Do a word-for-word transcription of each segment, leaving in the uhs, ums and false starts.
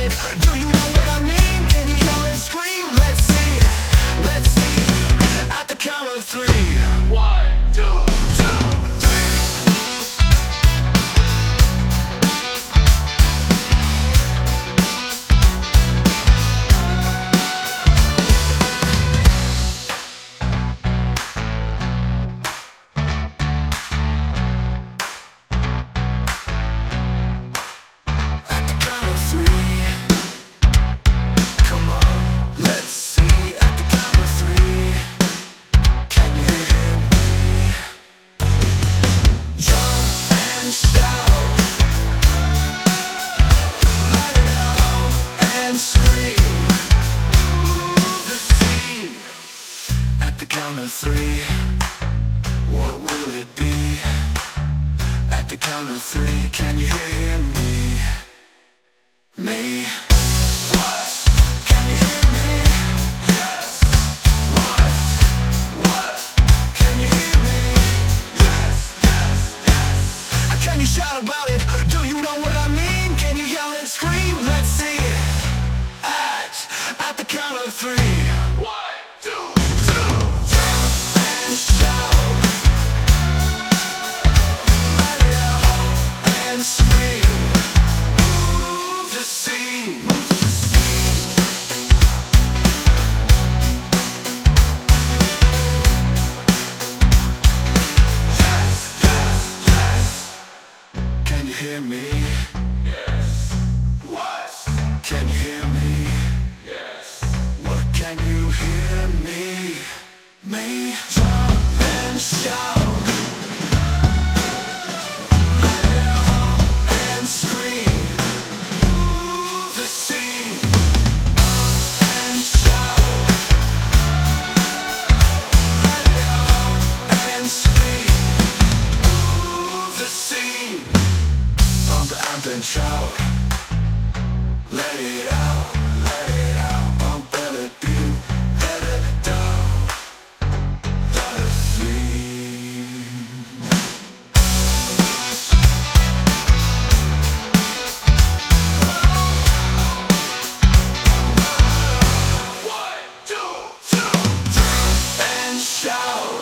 it? Do you know what I mean? Can you yell and scream? Let's see, let's see. At the count of three. One, two, two, three. At the count of three. Come on, let's see. At the count of three. Can you hear me? Jump and shout. Let it out and scream. Move the scene. At the count of three. What will it be? At the count of three. Can you hear me? Me? What? Can you hear me? Yes. What? What? Can you hear me? Yes, yes, yes. Can you shout about it? Do you know what I mean? Can you yell and scream? Let's see it. At, at the count of three. One, two, two, jump and shout. Let it out and scream. Move the scene. Move the scene. Yes, yes, yes. Can you hear me? Yes. What? Can you hear me? Yes. What can you hear me? Me? Jump and shout. Let it out and scream. Move the scene. And shout. Let it out and scream. Move the scene. Pump amp and shout. Let it out, let it out. Pump it do, let it down. Let it sleep. One, two, two, three, and shout.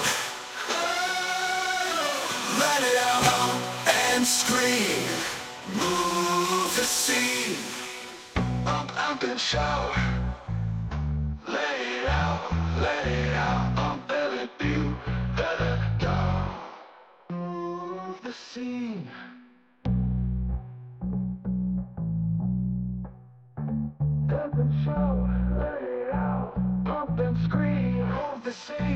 Let it out and scream. Move the scene. Pump out and shout. Let it out, let it out. Pump it do, let it down. Move the scene. Pump and shout. Let it out. Pump and scream. Move the scene.